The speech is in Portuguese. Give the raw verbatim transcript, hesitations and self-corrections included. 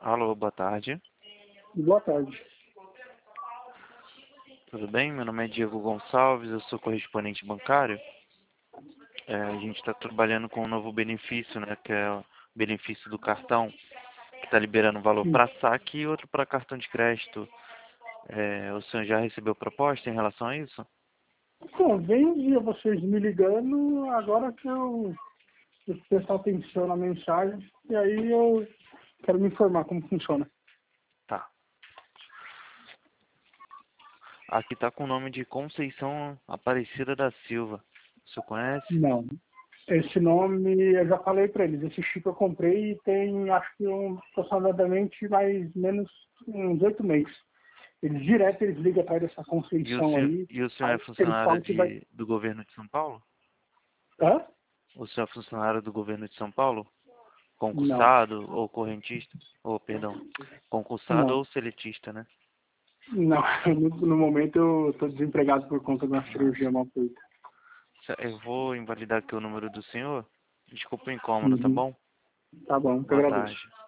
Alô, boa tarde. Boa tarde. Tudo bem? Meu nome é Diego Gonçalves, eu sou correspondente bancário. É, a gente está trabalhando com um novo benefício, né, que é o benefício do cartão, que está liberando valor Sim. para saque e outro para cartão de crédito. É, o senhor já recebeu proposta em relação a isso? Bom, vem um dia vocês me ligando, agora que eu, eu prestar atenção na mensagem, e aí eu quero me informar como funciona. Tá. Aqui está com o nome de Conceição Aparecida da Silva. O senhor conhece? Não. Esse nome, eu já falei para eles, esse chip eu comprei e tem, acho que um, aproximadamente mais ou menos uns oito meses. Eles direto, eles ligam atrás dessa E o Conceição senhor, aí, e o senhor é aí eles funcionário falam que vai... de, do governo de São Paulo? Hã? O senhor é funcionário do governo de São Paulo? Não, Concursado ou correntista? Ou, perdão, concursado não. ou seletista, né? Não, no, no momento eu estou desempregado por conta de uma Ah, cirurgia mal feita. eu vou invalidar aqui o número do senhor. Desculpa o incômodo, tá Uhum. bom? Tá bom, eu Boa agradeço. tarde.